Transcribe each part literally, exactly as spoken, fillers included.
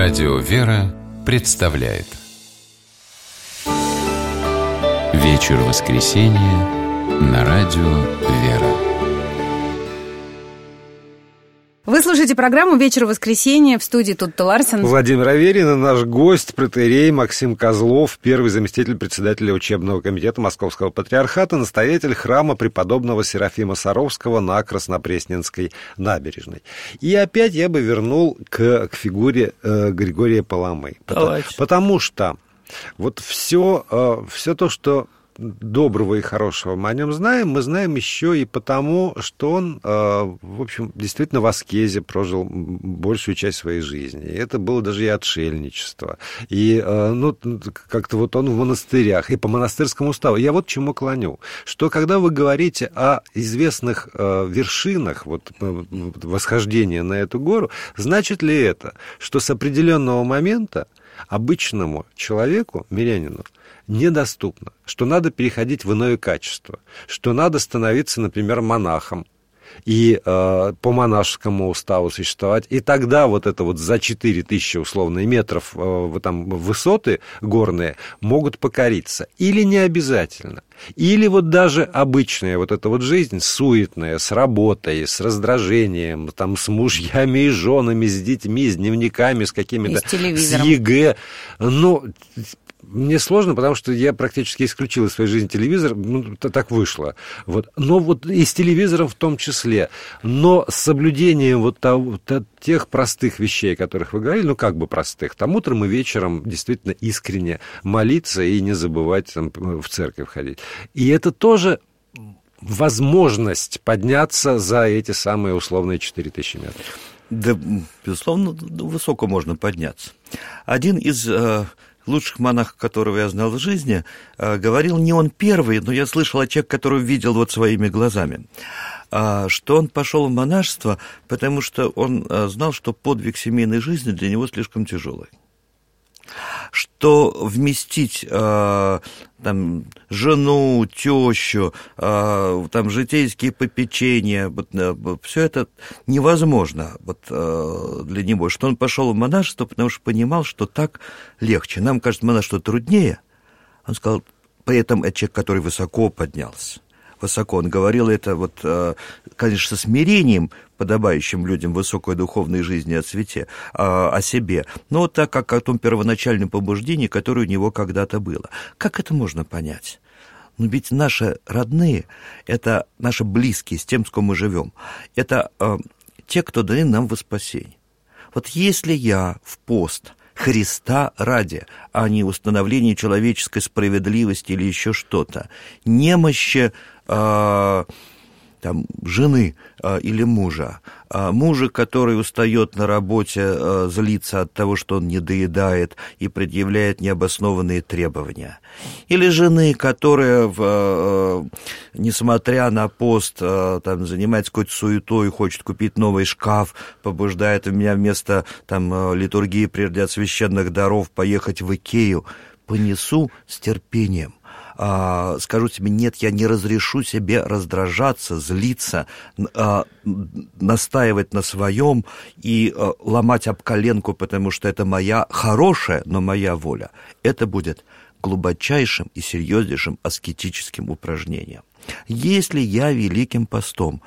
Радио «Вера» представляет Вечер воскресенья на Радио «Вера». Вы слушаете программу «Вечер воскресенья», в студии Тутта Ларсен. Владимир Аверин и наш гость, протоиерей Максим Козлов, первый заместитель председателя учебного комитета Московского патриархата, настоятель храма преподобного Серафима Саровского на Краснопресненской набережной. И опять я бы вернул к, к фигуре э, Григория Паламы. Потому, потому что вот все, э, все то, что доброго и хорошего мы о нем знаем, мы знаем еще и потому, что он, в общем, действительно в аскезе прожил большую часть своей жизни. И это было даже и отшельничество. И, ну, как-то вот он в монастырях, и по монастырскому уставу. Я вот к чему клоню, что когда вы говорите о известных вершинах вот, восхождения на эту гору, значит ли это, что с определенного момента обычному человеку, мирянину, недоступно, что надо переходить в иное качество, что надо становиться, например, монахом и э, по монашескому уставу существовать, и тогда вот это вот за четыре тысячи условно метров э, там, высоты горные могут покориться, или не обязательно. Или вот даже обычная вот эта вот жизнь, суетная, с работой, с раздражением, там, с мужьями и женами, с детьми, с дневниками, с какими-то... С ЕГЭ. Ну, мне сложно, потому что я практически исключил из своей жизни телевизор, ну, так вышло. Вот. Но вот и с телевизором в том числе. Но с соблюдением вот того, тех простых вещей, о которых вы говорили, ну, как бы простых, там утром и вечером действительно искренне молиться и не забывать там, в церковь ходить. И это тоже возможность подняться за эти самые условные четыре тысячи метров. Да, безусловно, высоко можно подняться. Один из э, лучших монахов, которого я знал в жизни, э, говорил, не он первый, но я слышал о человеке, который видел вот своими глазами, э, что он пошел в монашество, потому что он э, знал, что подвиг семейной жизни для него слишком тяжелый. Что вместить э, там, жену, тещу, э, там, житейские попечения, вот, э, все это невозможно вот, э, для него. Что он пошел в монашество, потому что понимал, что так легче. Нам кажется, монашество труднее. Он сказал, при этом это человек, который высоко поднялся. Высоко. Он говорил это, вот, конечно, со смирением, подобающим людям высокой духовной жизни о цвете, о себе, но вот так, как о том первоначальном побуждении, которое у него когда-то было. Как это можно понять? Ну, ведь наши родные, это наши близкие, с тем, с кем мы живем, это э, те, кто даны нам во спасение. Вот если я в пост Христа ради, а не установление человеческой справедливости или еще что-то, немощи э, там, жены э, или мужа, э, мужа, который устает на работе, э, злится от того, что он не доедает и предъявляет необоснованные требования, или жены, которая, в, э, несмотря на пост, э, там, занимается какой-то суетой, хочет купить новый шкаф, побуждает меня вместо там, литургии прежде от священных даров поехать в Икею, понесу с терпением. Скажу себе, нет, я не разрешу себе раздражаться, злиться, настаивать на своем и ломать об коленку, потому что это моя хорошая, но моя воля. Это будет глубочайшим и серьезнейшим аскетическим упражнением. Если я Великим постом,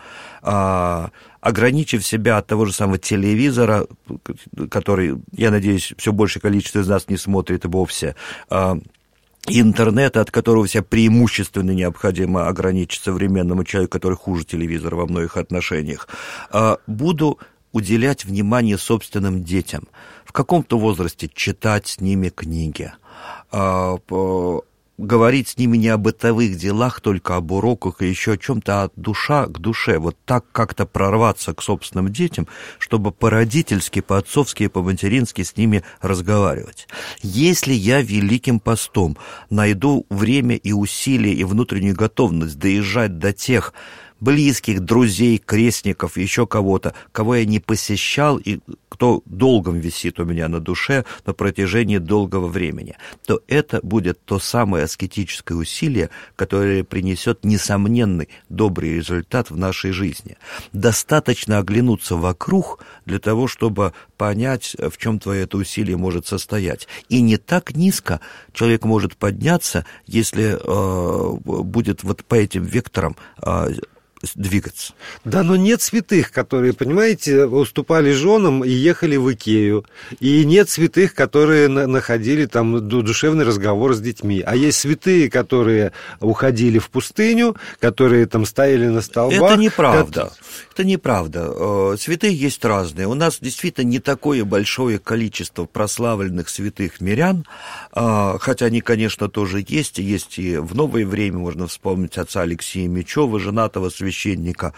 ограничив себя от того же самого телевизора, который, я надеюсь, все большее количество из нас не смотрит вовсе, интернета, от которого себя преимущественно необходимо ограничить современному человеку, который хуже телевизора во многих отношениях, буду уделять внимание собственным детям, в каком-то возрасте читать с ними книги, говорить с ними не о бытовых делах, только об уроках и еще о чем-то, от душа к душе, вот так как-то прорваться к собственным детям, чтобы по-родительски, по-отцовски и по-матерински с ними разговаривать. Если я Великим постом найду время и усилия и внутреннюю готовность доезжать до тех близких, друзей, крестников, еще кого-то, кого я не посещал и кто долгом висит у меня на душе на протяжении долгого времени, то это будет то самое аскетическое усилие, которое принесет несомненный добрый результат в нашей жизни. Достаточно оглянуться вокруг для того, чтобы понять, в чем твое это усилие может состоять. И не так низко человек может подняться, если э, будет вот по этим векторам э, двигаться. Да, но нет святых, которые, понимаете, уступали женам и ехали в Икею. И нет святых, которые на- находили там душевный разговор с детьми. А есть святые, которые уходили в пустыню, которые там стояли на столбах. Это неправда. Это, Это неправда. Святые есть разные. У нас действительно не такое большое количество прославленных святых мирян, хотя они, конечно, тоже есть. Есть и в новое время можно вспомнить отца Алексея Мечева, женатого священника, священника,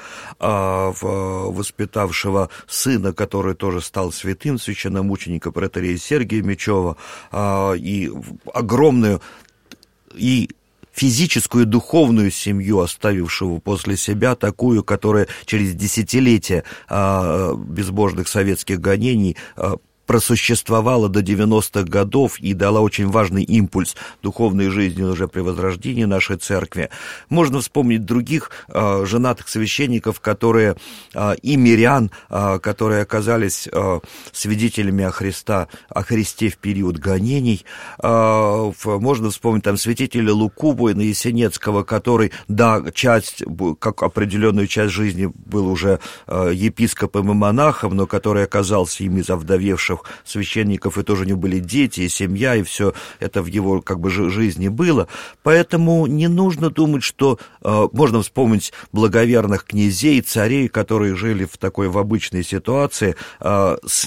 воспитавшего сына, который тоже стал святым, священномученика протоиерея Сергия Мечева, и огромную и физическую и духовную семью, оставившего после себя такую, которая через десятилетия безбожных советских гонений просуществовала до девяностых годов и дала очень важный импульс духовной жизни уже при возрождении нашей церкви. Можно вспомнить других э, женатых священников, которые, э, и мирян, э, которые оказались э, свидетелями о, Христа, о Христе в период гонений. Э, можно вспомнить там святителя Луку Воина-Есенецкого, который, да, часть, как определенную часть жизни был уже э, епископом и монахом, но который оказался им из овдовевших священников, и тоже у него были дети, и семья, и все это в его как бы жизни было. Поэтому не нужно думать, что э, можно вспомнить благоверных князей, царей, которые жили в такой в обычной ситуации, э, с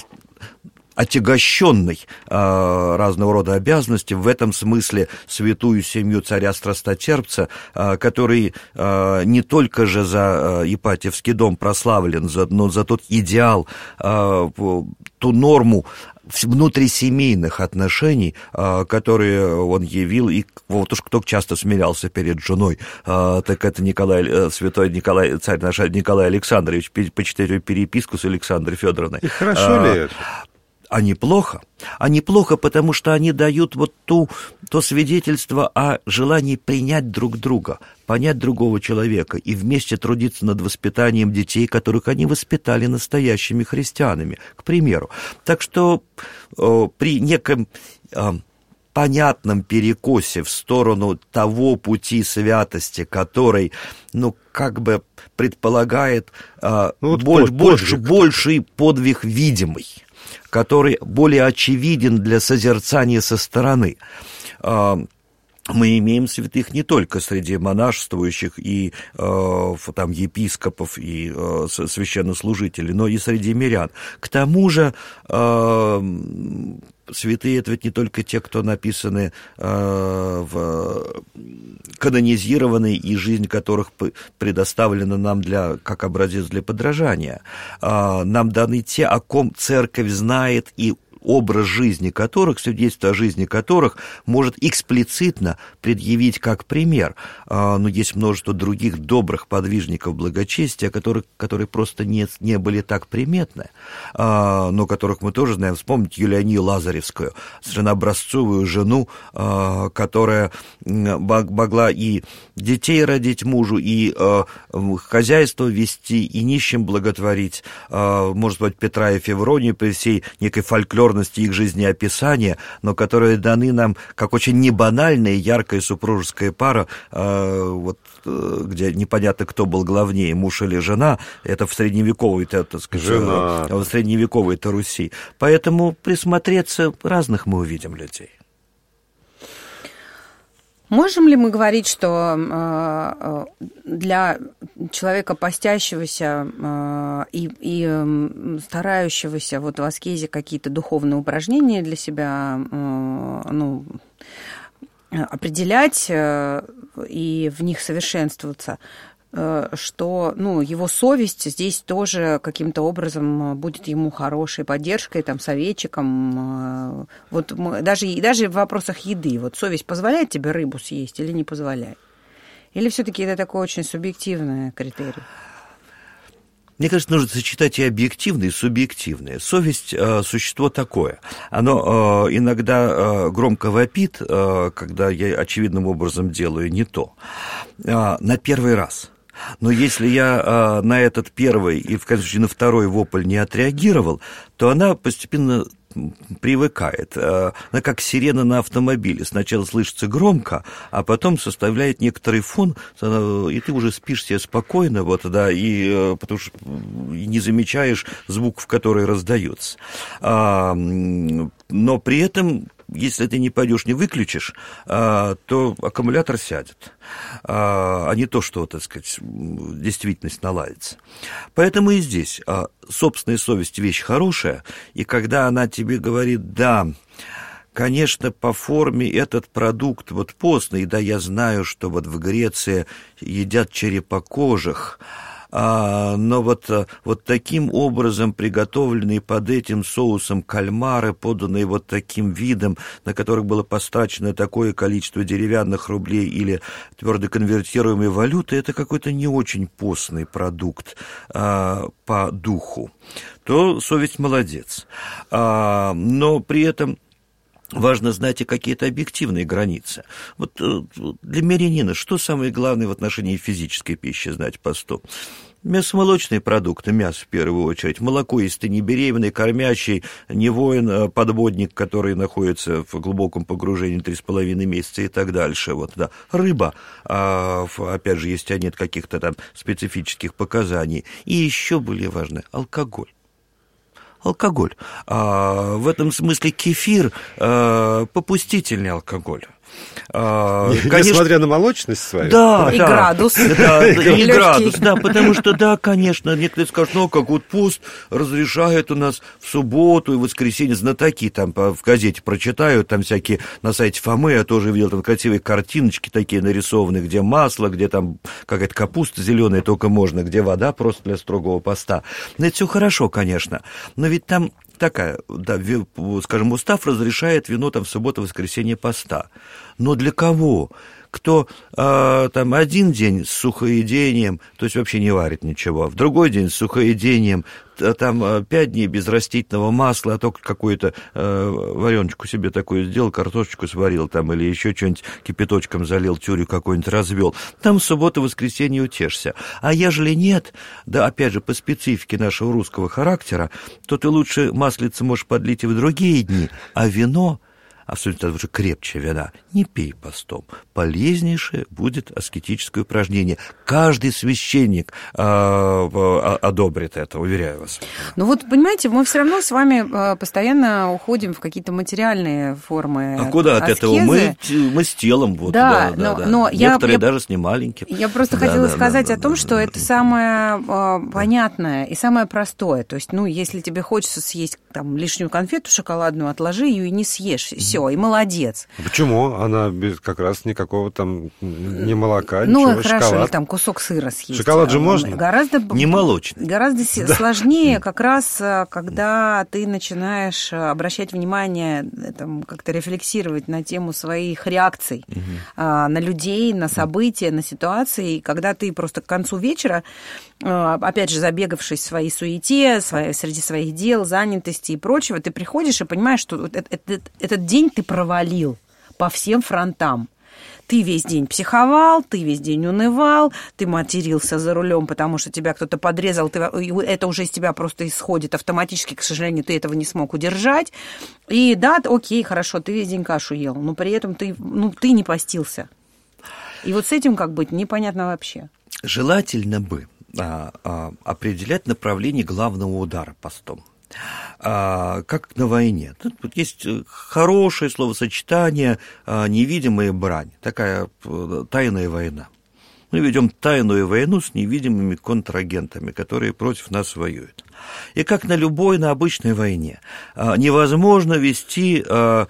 отягощенной э, разного рода обязанности, в этом смысле святую семью царя Страстотерпца, э, который э, не только же за э, Ипатьевский дом прославлен, за, но за тот идеал, э, ту норму внутрисемейных отношений, которые он явил, и вот уж кто часто смирялся перед женой, так это Николай, святой Николай, царь наш Николай Александрович, почитайте переписку с Александрой Федоровной. И хорошо ли это? А неплохо. А неплохо, потому что они дают вот ту, то свидетельство о желании принять друг друга, понять другого человека и вместе трудиться над воспитанием детей, которых они воспитали настоящими христианами, к примеру. Так что э, при неком э, понятном перекосе в сторону того пути святости, который, ну, как бы предполагает э, ну, вот больше, больше, больший подвиг видимый, который более очевиден для созерцания со стороны. Мы имеем святых не только среди монашествующих и э, там, епископов и э, священнослужителей, но и среди мирян. К тому же э, святые — это ведь не только те, кто написаны, э, в, канонизированы, и жизнь которых предоставлена нам для, как образец для подражания. Э, нам даны те, о ком церковь знает, и образ жизни которых, свидетельство о жизни которых может эксплицитно предъявить как пример. Но есть множество других добрых подвижников благочестия, которые, которые просто не, не были так приметны, но которых мы тоже знаем. Вспомнить Юлианию Лазаревскую, совершенно образцовую жену, которая могла и детей родить мужу, и хозяйство вести, и нищим благотворить. Может быть, Петра и Февронию при всей некой фольклорной их жизнеописания, но которые даны нам как очень небанальная, яркая супружеская пара, э, вот, э, где непонятно, кто был главнее, муж или жена, это в средневековой, так сказать, жена. в средневековой-то Руси. Поэтому присмотреться разных мы увидим людей. Можем ли мы говорить, что э, для человека постящегося э, и, и э, старающегося вот в аскезе какие-то духовные упражнения для себя э, ну, определять э, и в них совершенствоваться, что, ну, его совесть здесь тоже каким-то образом будет ему хорошей поддержкой, там, советчиком. Вот мы, даже, даже в вопросах еды. Вот совесть позволяет тебе рыбу съесть или не позволяет? Или все-таки это такой очень субъективный критерий? Мне кажется, нужно сочетать и объективное, и субъективное. Совесть э, – существо такое. Оно э, иногда э, громко вопит, э, когда я очевидным образом делаю не то. Э, на первый раз. Но если я э, на этот первый и, в конечном счете, на второй вопль не отреагировал, то она постепенно привыкает. Она как сирена на автомобиле. Сначала слышится громко, а потом составляет некоторый фон, и ты уже спишь себе спокойно, вот, да, и, потому что не замечаешь звуков, которые раздаются. Но при этом, если ты не пойдешь, не выключишь, то аккумулятор сядет, а не то, что, так сказать, действительность наладится. Поэтому и здесь собственная совесть – вещь хорошая, и когда она тебе говорит «да», конечно, по форме этот продукт вот постный, да, я знаю, что вот в Греции едят черепокожих, А, но вот, вот таким образом приготовленные под этим соусом кальмары, поданные вот таким видом, на которых было потрачено такое количество деревянных рублей или твердо конвертируемой валюты, это какой-то не очень постный продукт а, по духу, то совесть молодец. А, но при этом важно знать и какие-то объективные границы. Вот для мирянина что самое главное в отношении физической пищи знать посту? Мясомолочные продукты, мясо в первую очередь, молоко, если ты не беременный, кормящий, не воин, подводник, который находится в глубоком погружении три с половиной месяца и так дальше. Вот, да. Рыба, опять же, если нет каких-то там специфических показаний. И еще более важно – алкоголь. Алкоголь. А, в этом смысле кефир а, попустительный алкоголь. А, конечно, несмотря на молочность свою. Да, и да, градус. Да, и, и градус, да, потому что, да, конечно, некоторые скажут, ну, как вот пост разрешает у нас в субботу и воскресенье, знатоки там в газете прочитают, там всякие на сайте Фомы, я тоже видел там красивые картиночки такие нарисованы, где масло, где там какая-то капуста зеленая только можно, где вода просто для строгого поста. Но это все хорошо, конечно, но ведь там такая, да, скажем, устав разрешает вино там в субботу, воскресенье поста. Но для кого? Кто э, там один день с сухоедением, то есть вообще не варит ничего, в другой день с сухоедением, там пять дней без растительного масла, а только какую-то э, вареночку себе такую сделал, картошечку сварил там, или еще что-нибудь кипяточком залил, тюрю какой-нибудь развел. Там в субботу, воскресенье утешься. А ежели нет, да, опять же, по специфике нашего русского характера, то ты лучше маслица можешь подлить и в другие дни, а вино, особенно уже крепче вина, не пей постом. Полезнейшее будет аскетическое упражнение. Каждый священник э, э, одобрит это, уверяю вас. Ну вот, понимаете, мы все равно с вами постоянно уходим в какие-то материальные формы А куда от аскезы. этого? Мы, мы с телом. Вот, да, да, но, да, но некоторые я, даже с немаленьким. Я просто да, хотела да, сказать да, о том, да, что да, это да, самое да. понятное и самое простое. То есть, ну, если тебе хочется съесть там лишнюю конфету шоколадную, отложи ее и не съешь. Все. И молодец. Почему? Она без, как раз никакого там ни молока, ну, ничего, Ну, хорошо, шоколад. или там кусок сыра съесть. Шоколад же можно? Гораздо, не молочный. Гораздо да. сложнее как раз, когда ты начинаешь обращать внимание, там, как-то рефлексировать на тему своих реакций, угу. на людей, на события, на ситуации, и когда ты просто к концу вечера, опять же, забегавшись в своей суете, среди своих дел, занятости и прочего, ты приходишь и понимаешь, что этот, этот, этот день ты провалил по всем фронтам. Ты весь день психовал, ты весь день унывал, ты матерился за рулем, потому что тебя кто-то подрезал, ты, это уже из тебя просто исходит автоматически, к сожалению, ты этого не смог удержать. И да, окей, хорошо, ты весь день кашу ел, но при этом ты, ну, ты не постился. И вот с этим как быть, непонятно вообще. Желательно бы а, а, определять направление главного удара постом. А, как на войне. Тут есть хорошее словосочетание «невидимая брань», такая тайная война. Мы ведем тайную войну с невидимыми контрагентами, которые против нас воюют. И как на любой, на обычной войне, невозможно вести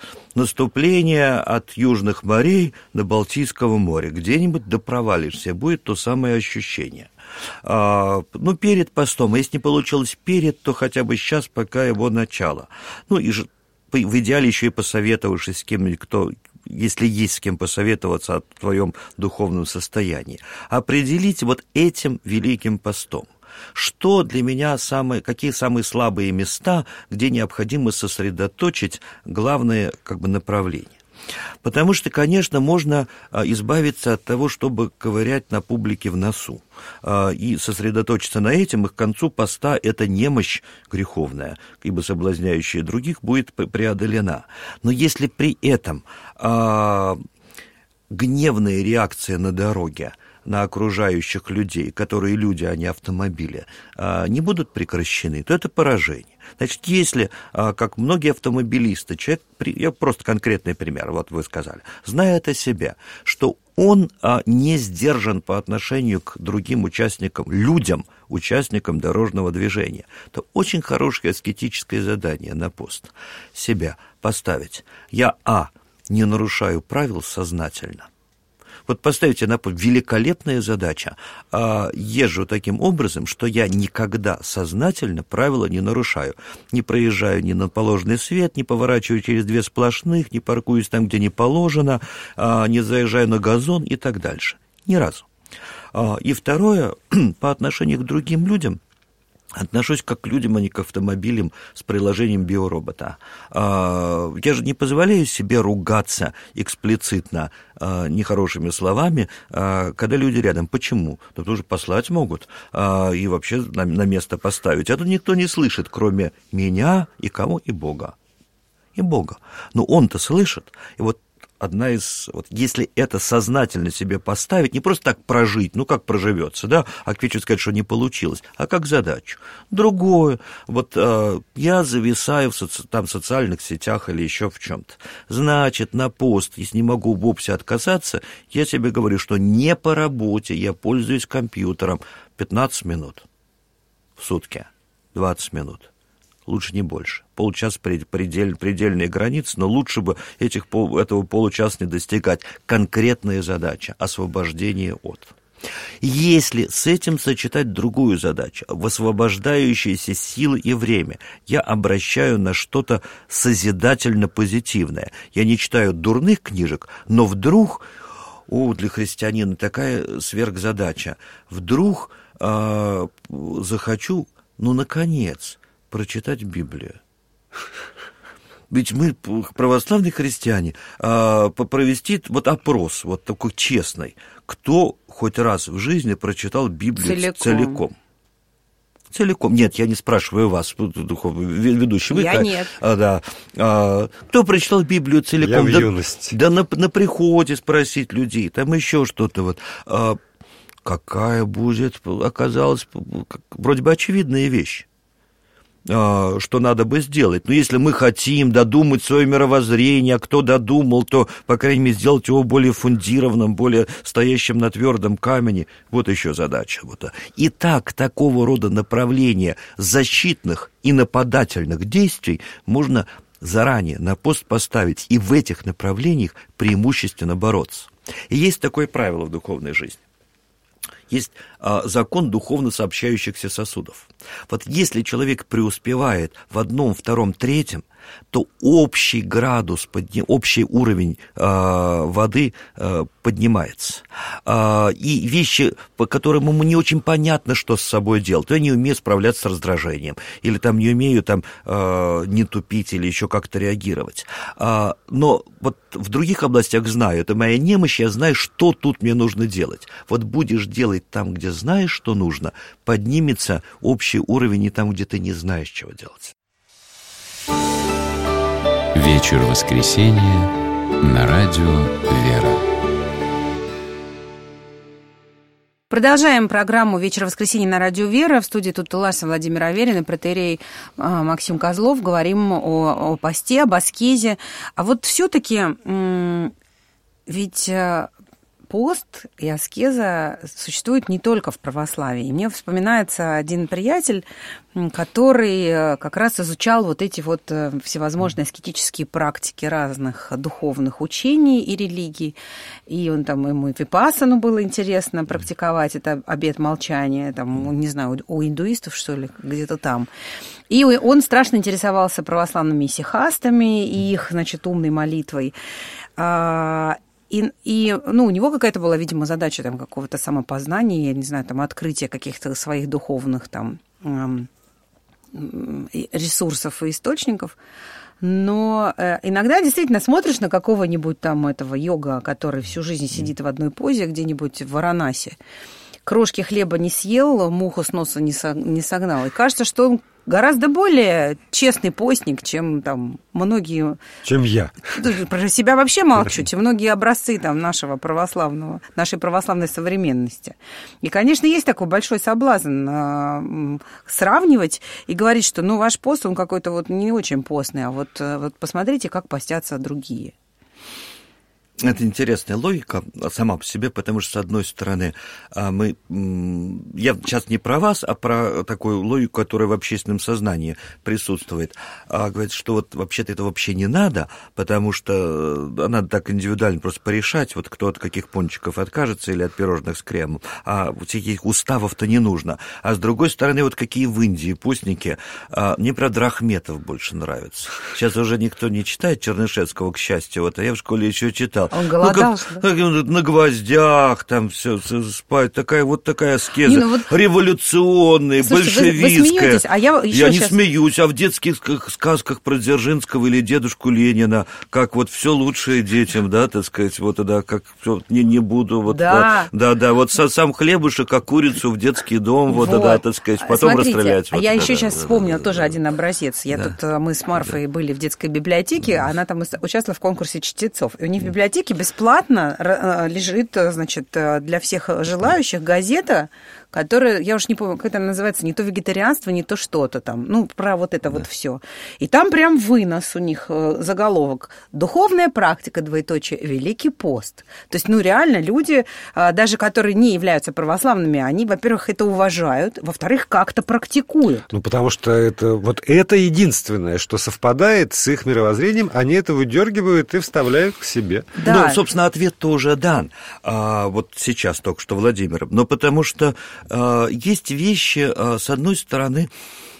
наступление от южных морей до Балтийского моря. Где-нибудь допровалишься, будет то самое ощущение. Ну, перед постом, а если не получилось перед, то хотя бы сейчас, пока его начало. Ну, и же в идеале еще и посоветовавшись с кем-нибудь, кто если есть с кем посоветоваться о твоем духовном состоянии, определить вот этим великим постом. Что для меня самые, какие самые слабые места, где необходимо сосредоточить главное как бы направление. Потому что, конечно, можно избавиться от того, чтобы ковырять на публике в носу, и сосредоточиться на этом, и к концу поста эта немощь греховная, ибо соблазняющая других, будет преодолена. Но если при этом а, гневная реакция на дороге, на окружающих людей, которые люди, а не автомобили, не будут прекращены, то это поражение. Значит, если, как многие автомобилисты, человек, я просто конкретный пример, вот вы сказали, знает о себе, что он не сдержан по отношению к другим участникам, людям, участникам дорожного движения, то очень хорошее аскетическое задание на пост себя поставить. Я, а, не нарушаю правил сознательно. Вот поставите на путь, великолепная задача. Езжу таким образом, что я никогда сознательно правила не нарушаю. Не проезжаю ни на положенный свет, не поворачиваю через две сплошных, не паркуюсь там, где не положено, не заезжаю на газон и так дальше. Ни разу. И второе, по отношению к другим людям, отношусь как к людям, а не к автомобилям с приложением биоробота. Я же не позволяю себе ругаться эксплицитно нехорошими словами, когда люди рядом. Почему? Да потому что послать могут и вообще на место поставить. А тут никто не слышит, кроме меня и кого? И Бога. И Бога. Но он-то слышит. И вот одна из, вот если это сознательно себе поставить, не просто так прожить, ну как проживется, да, а к вечеру сказать, что не получилось, а как задачу. Другое, вот э, я зависаю в соци, там, социальных сетях или еще в чем-то. Значит, на пост, если не могу вовсе отказаться, я себе говорю, что не по работе, я пользуюсь компьютером пятнадцать минут в сутки, двадцать минут. Лучше не больше. Полчаса предель, предельные границы, но лучше бы этих, этого получаса не достигать. Конкретная задача – освобождение от. Если с этим сочетать другую задачу, высвобождающиеся силы и время, я обращаю на что-то созидательно-позитивное. Я не читаю дурных книжек, но вдруг, о, для христианина такая сверхзадача, вдруг э, захочу, ну, наконец, прочитать Библию. Ведь мы, православные христиане, провести вот опрос, вот такой честный, кто хоть раз в жизни прочитал Библию целиком? Целиком. Целиком. Нет, я не спрашиваю вас, ведущий. Вы, я как, нет. А, да. А, кто прочитал Библию целиком? Я в да, юности. Да на, на приходе спросить людей, там еще что-то вот. А, какая будет, оказалась, вроде бы очевидная вещь, что надо бы сделать. Но если мы хотим додумать свое мировоззрение, а кто додумал, то, по крайней мере, сделать его более фундированным, более стоящим на твердом камне. Вот еще задача. Вот. Итак, такого рода направления защитных и нападательных действий можно заранее на пост поставить и в этих направлениях преимущественно бороться. И есть такое правило в духовной жизни. Есть а, закон духовно сообщающихся сосудов. Вот если человек преуспевает в одном, втором, третьем, то общий градус, подни... общий уровень э, воды э, поднимается. Э, и вещи, по которым ему не очень понятно, что с собой делать, то я не умею справляться с раздражением, или там не умею там, э, не тупить, или еще как-то реагировать. Э, но вот в других областях знаю, это моя немощь, я знаю, что тут мне нужно делать. Вот будешь делать там, где знаешь, что нужно, поднимется общий уровень и там, где ты не знаешь, чего делать. Вечер воскресенья на радио «Вера». Продолжаем программу «Вечер воскресенья» на радио «Вера». В студии тут Ласа Владимир Аверин и протоиерей Максим Козлов. Говорим о, о посте, об аскезе. А вот все-таки ведь пост и аскеза существуют не только в православии. И мне вспоминается один приятель, который как раз изучал вот эти вот всевозможные аскетические практики разных духовных учений и религий. И он там, ему и випассану было интересно практиковать, это обет молчания, там, не знаю, у индуистов, что ли, где-то там. И он страшно интересовался православными исихастами и их, значит, умной молитвой. И, и ну, у него какая-то была, видимо, задача там, какого-то самопознания, я не знаю, там, открытия каких-то своих духовных там, ресурсов и источников. Но иногда действительно смотришь на какого-нибудь там этого йога, который всю жизнь сидит в одной позе где-нибудь в Варанаси, крошки хлеба не съел, муху с носа не согнал. И кажется, что он гораздо более честный постник, чем там многие... Чем я. Про себя вообще молчу, чем многие образцы там нашего православного, нашей православной современности. И, конечно, есть такой большой соблазн э, сравнивать и говорить, что ну ваш пост, он какой-то вот не очень постный, а вот, вот посмотрите, как постятся другие. Это интересная логика сама по себе, потому что, с одной стороны, мы, я сейчас не про вас, а про такую логику, которая в общественном сознании присутствует. А говорит, что вот вообще-то это вообще не надо, потому что надо так индивидуально просто порешать, вот кто от каких пончиков откажется или от пирожных с кремом, а вот таких уставов-то не нужно. А с другой стороны, вот какие в Индии постники, мне, правда, Рахметов больше нравится. Сейчас уже никто не читает Чернышевского, к счастью, вот, а я в школе еще читал. Он голодал, ну, что как, ли? На гвоздях там все спать, такая вот такая аскеза, не, ну вот... революционная, Слушайте, большевистская. Вы, вы смеетесь, а я еще Я не сейчас... смеюсь, а в детских сказках про Дзержинского или дедушку Ленина, как вот все лучшее детям, да, так сказать, вот, да, как все, не, не буду, вот, да, да, да, да, вот сам хлебушек, как курицу в детский дом, вот, вот. Да, так сказать, потом Смотрите, расстрелять. А вот, я да, еще да, сейчас да, вспомнила да, тоже да, один образец. Я да. тут, мы с Марфой да. были в детской библиотеке, да. Она там участвовала в конкурсе чтецов. И у них в библиотеке бесплатно лежит, значит, для всех желающих газета, которая, я уж не помню, как это называется, не то вегетарианство, не то что-то там, ну, про вот это да. вот все. И там прям вынос у них заголовок: «Духовная практика, двоеточие, Великий пост». То есть, ну, реально люди, даже которые не являются православными, они, во-первых, это уважают, во-вторых, как-то практикуют. Ну, потому что это, вот это единственное, что совпадает с их мировоззрением, они это выдергивают и вставляют к себе. Да. Ну, собственно, ответ тоже дан. А, вот сейчас только что Владимиром. Но потому что а, есть вещи, а, с одной стороны,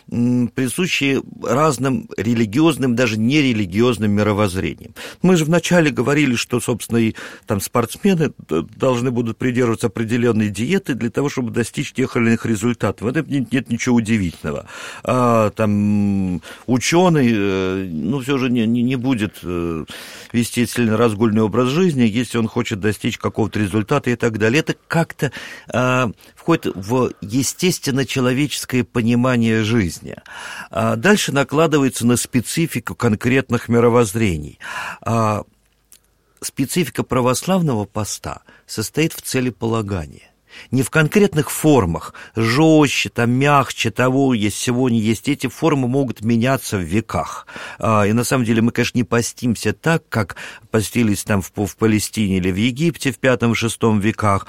присущие разным религиозным, даже нерелигиозным мировоззрениям. Мы же вначале говорили, что, собственно, и там спортсмены должны будут придерживаться определенной диеты для того, чтобы достичь тех или иных результатов. В этом нет ничего удивительного. А, там ученый, ну, все же не, не будет вести сильно разгульный образ жизни, если он хочет достичь какого-то результата и так далее. Это как-то а, входит в естественно-человеческое понимание жизни. А дальше накладывается на специфику конкретных мировоззрений. А специфика православного поста состоит в целеполагании. Не в конкретных формах, жестче, там, мягче, того есть, всего не есть. Эти формы могут меняться в веках. И на самом деле мы, конечно, не постимся так, как постились там в, в Палестине или в Египте в пятом-шестом веках.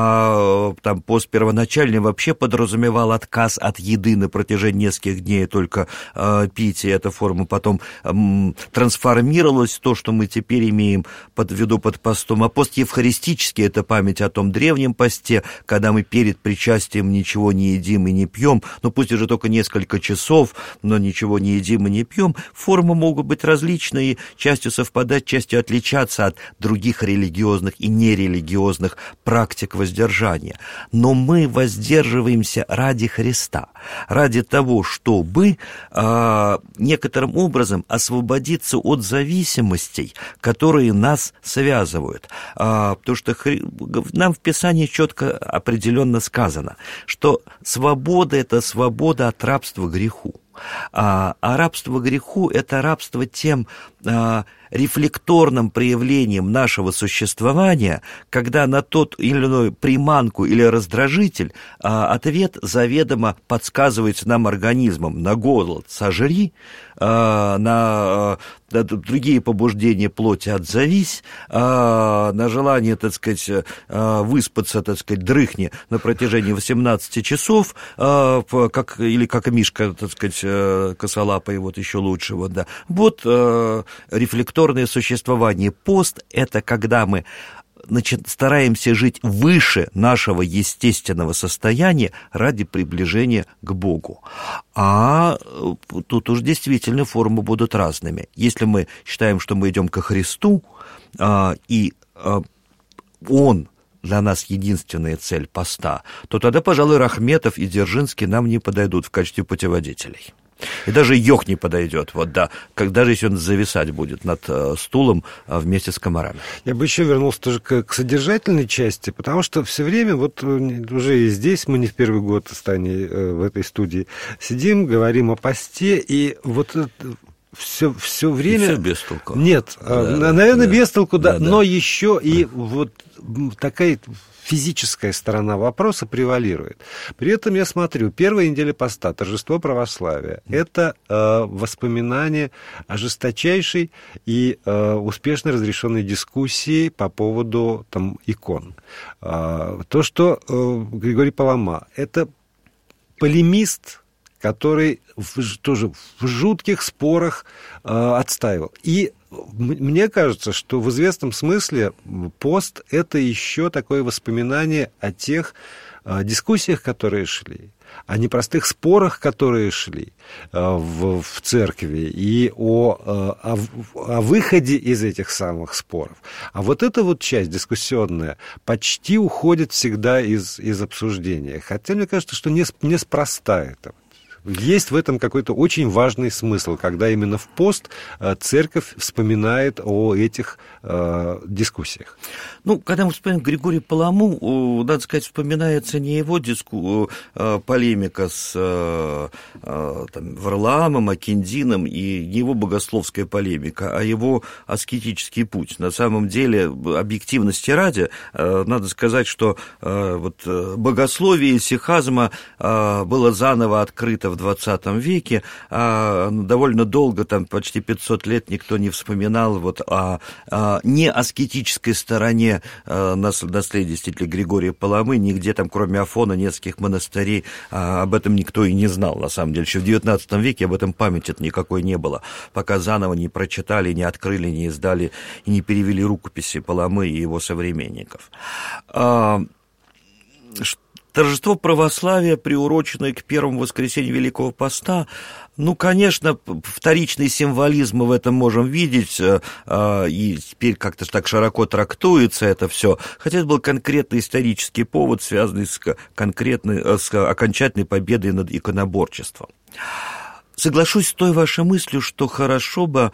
А там пост первоначальный вообще подразумевал отказ от еды на протяжении нескольких дней, только а, пить, и эта форма потом м, трансформировалась в то, что мы теперь имеем под виду под постом. А пост евхаристический – это память о том древнем посте, когда мы перед причастием ничего не едим и не пьем, ну пусть уже только несколько часов, но ничего не едим и не пьем, формы могут быть различные, частью совпадать, частью отличаться от других религиозных и нерелигиозных практик воздержания. Но мы воздерживаемся ради Христа, ради того, чтобы э, некоторым образом освободиться от зависимостей, которые нас связывают. Э, потому что хри... нам в Писании четко определенно сказано, что свобода – это свобода от рабства греху. А, а рабство греху – это рабство тем а, рефлекторным проявлением нашего существования, когда на тот или иной приманку или раздражитель а, ответ заведомо подсказывается нам организмом: на голод сожри, а, на, на другие побуждения плоти отзовись, а, на желание, так сказать, выспаться, так сказать, дрыхни на протяжении восемнадцати часов, а, как, или как Мишка, так сказать, косолапый, вот еще лучше, вот, да. Вот э, рефлекторное существование. Пост – это когда мы, значит, стараемся жить выше нашего естественного состояния ради приближения к Богу. А тут уж действительно формы будут разными. Если мы считаем, что мы идем ко Христу, а, и а, Он для нас единственная цель поста, то тогда, пожалуй, Рахметов и Дзержинский нам не подойдут в качестве путеводителей. И даже Йох не подойдет, вот да, когда же если он зависать будет над э, стулом э, вместе с комарами. Я бы еще вернулся тоже к, к содержательной части, потому что все время, вот уже и здесь, мы не в первый год с Таней э, в этой студии сидим, говорим о посте, и вот все, все время... И все без толку. Нет, да, наверное, да, без толку, да, да, но да. еще и вот такая... физическая сторона вопроса превалирует. При этом я смотрю, первая неделя поста, торжество православия, это э, воспоминание о жесточайшей и э, успешно разрешенной дискуссии по поводу там, икон. Э, то, что э, Григорий Палама, это полемист, который в, тоже в жутких спорах э, отстаивал. И мне кажется, что в известном смысле пост – это еще такое воспоминание о тех э, дискуссиях, которые шли, о непростых спорах, которые шли э, в, в церкви, и о, э, о, о выходе из этих самых споров. А вот эта вот часть дискуссионная почти уходит всегда из, из обсуждения. Хотя мне кажется, что не, неспроста это. Есть в этом какой-то очень важный смысл, когда именно в пост церковь вспоминает о этих э, дискуссиях. Ну, когда мы вспоминаем Григория Паламу, надо сказать, вспоминается не его диску, полемика с там, Варлаамом, Акиндином и не его богословская полемика, а его аскетический путь. На самом деле, объективности ради, надо сказать, что вот богословие сихазма было заново открыто в двадцатом веке, а довольно долго, там почти пятьсот лет, никто не вспоминал вот о, о не аскетической стороне наследия святителя Григория Паламы, нигде там, кроме Афона, нескольких монастырей, об этом никто и не знал, на самом деле. Еще в девятнадцатом веке об этом памяти никакой не было, пока заново не прочитали, не открыли, не издали и не перевели рукописи Паламы и его современников. Торжество православия, приуроченное к первому воскресенью Великого Поста, ну, конечно, вторичный символизм мы в этом можем видеть, и теперь как-то так широко трактуется это все, хотя это был конкретный исторический повод, связанный с, конкретной, с окончательной победой над иконоборчеством. Соглашусь с той вашей мыслью, что хорошо бы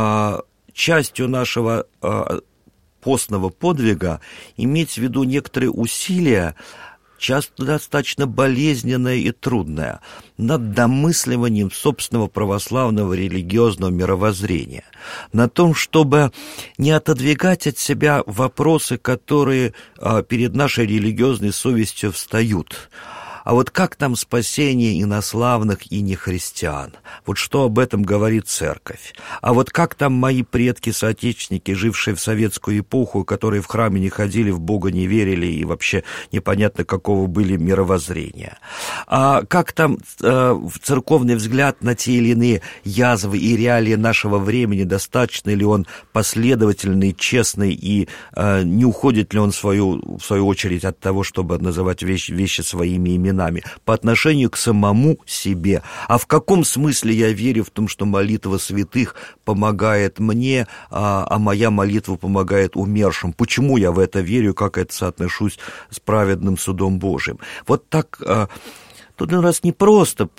частью нашего постного подвига иметь в виду некоторые усилия, часто достаточно болезненное и трудное, над домысливанием собственного православного религиозного мировоззрения, на том, чтобы не отодвигать от себя вопросы, которые а, перед нашей религиозной совестью встают. А вот как там спасение инославных и нехристиан? Вот что об этом говорит церковь? А вот как там мои предки-соотечественники, жившие в советскую эпоху, которые в храме не ходили, в Бога не верили и вообще непонятно какого были мировоззрения? А как там э, церковный взгляд на те или иные язвы и реалии нашего времени? Достаточно ли он последовательный, честный и э, не уходит ли он в свою, в свою очередь от того, чтобы называть вещи, вещи своими именами? По отношению к самому себе. А в каком смысле я верю в том, что молитва святых помогает мне, а, а моя молитва помогает умершим? Почему я в это верю, как это соотношусь с праведным судом Божиим? Вот так... Тут у нас не просто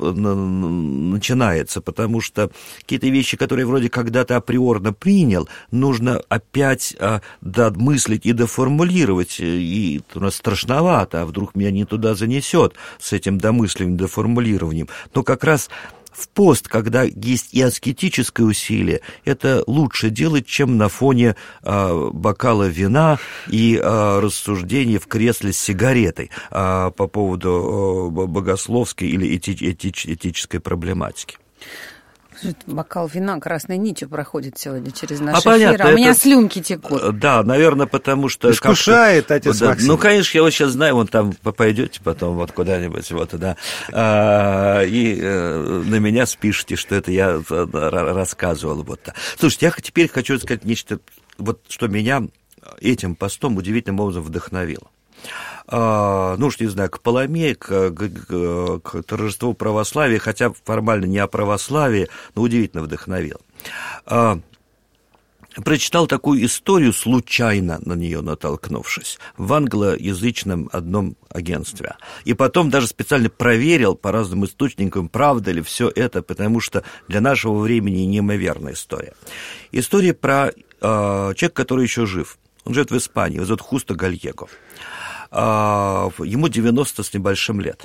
начинается, потому что какие-то вещи, которые вроде когда-то априорно принял, нужно опять а, домыслить и доформулировать. И у нас страшновато, а вдруг меня не туда занесет с этим домыслием, доформулированием. Но как раз в пост, когда есть и аскетическое усилие, это лучше делать, чем на фоне а, бокала вина и а, рассуждений в кресле с сигаретой а, по поводу а, богословской или этич, этич, этической проблематики. Бокал вина красной нитью проходит сегодня через наш а эфир, понятно, а у меня это... слюнки текут. Да, наверное, потому что... Искушает, отец да, Максим. Ну, конечно, я вот сейчас знаю, вон там пойдете потом вот куда-нибудь, вот туда, а, и а, на меня спишите, что это я рассказывал. Вот так. Слушайте, я теперь хочу сказать нечто, вот, что меня этим постом удивительным образом вдохновило. ну уж не знаю, к Паламее, к, к, к торжеству православия, хотя формально не о православии, но удивительно вдохновил. Прочитал такую историю, случайно на нее натолкнувшись, в англоязычном одном агентстве. И потом даже специально проверил по разным источникам, правда ли все это, потому что для нашего времени неимоверная история. История про э, человека, который еще жив. Он живет в Испании, его зовут Хусто Гальего. Э, ему девяносто с небольшим лет.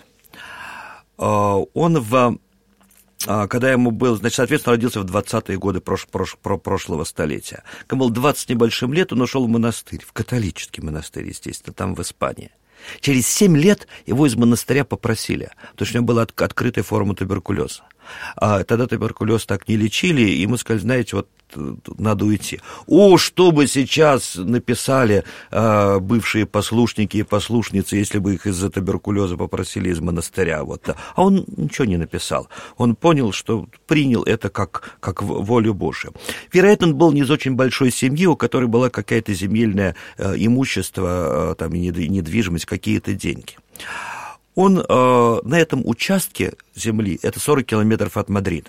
Э, он в... Когда ему был, значит, соответственно, родился в двадцатые годы прош, прош, про, прошлого столетия. Когда ему было двадцать с небольшим лет, он ушел в монастырь, в католический монастырь, естественно, там в Испании. Через семь лет его из монастыря попросили, потому что у него была от, открытая форма туберкулеза. А тогда туберкулез так не лечили, и ему сказали, знаете, вот надо уйти. О, что бы сейчас написали а, бывшие послушники и послушницы, если бы их из-за туберкулеза попросили из монастыря. Вот. А он ничего не написал. Он понял, что принял это как, как волю Божию. Вероятно, он был не из очень большой семьи, у которой была какая-то земельное а, имущество, а, там, недвижимость, какие-то деньги. Он э, на этом участке земли, это сорок километров от Мадрида,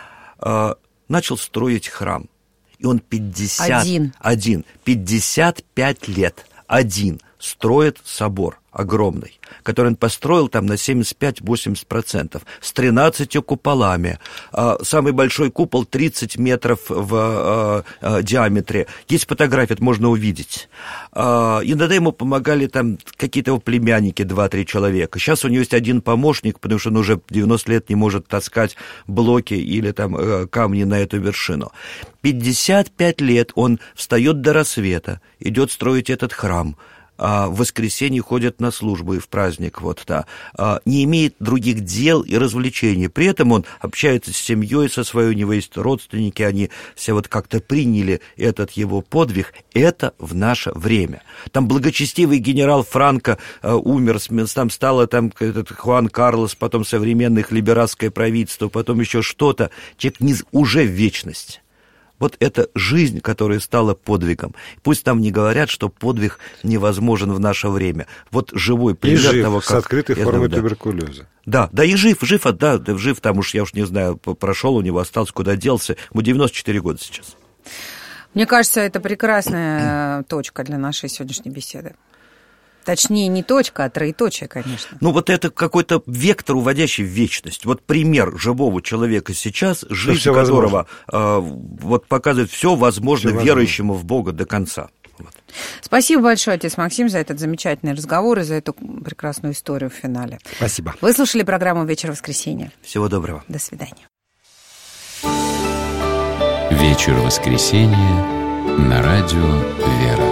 э, начал строить храм. И он пятьдесят, один. Один, пятьдесят пять лет один строит собор огромный, который он построил там на семьдесят пять - восемьдесят процентов, с тринадцатью куполами. Самый большой купол тридцать метров в диаметре. Есть фотография, это можно увидеть. Иногда ему помогали там какие-то его племянники, два-три человека. Сейчас у него есть один помощник, потому что он уже девяносто лет не может таскать блоки или там камни на эту вершину. пятьдесят пять лет он встает до рассвета, идет строить этот храм, в воскресенье ходят на службу и в праздник, вот, да, не имеет других дел и развлечений. При этом он общается с семьей со своей, у него есть родственники, они все вот как-то приняли этот его подвиг. Это в наше время. Там благочестивый генерал Франко умер, там стало там этот Хуан Карлос, потом современное либеральское правительство, потом еще что-то. Человек не, уже в вечность. Вот это жизнь, которая стала подвигом. Пусть там не говорят, что подвиг невозможен в наше время. Вот живой пример и жив, того, как... с открытой формой да. туберкулеза. Да, да, и жив, жив, да, жив, там уж, я уж не знаю, прошел у него, остался, куда делся. Ему девяносто четыре года сейчас. Мне кажется, это прекрасная точка для нашей сегодняшней беседы. Точнее, не точка, а троеточие, конечно. Ну, вот это какой-то вектор, уводящий в вечность. Вот пример живого человека сейчас, жизнь которого э, вот показывает все возможно все верующему возможно. В Бога до конца. Вот. Спасибо большое, отец Максим, за этот замечательный разговор и за эту прекрасную историю в финале. Спасибо. Вы слушали программу «Вечер воскресенья». Всего доброго. До свидания. «Вечер воскресенья» на радио «Вера».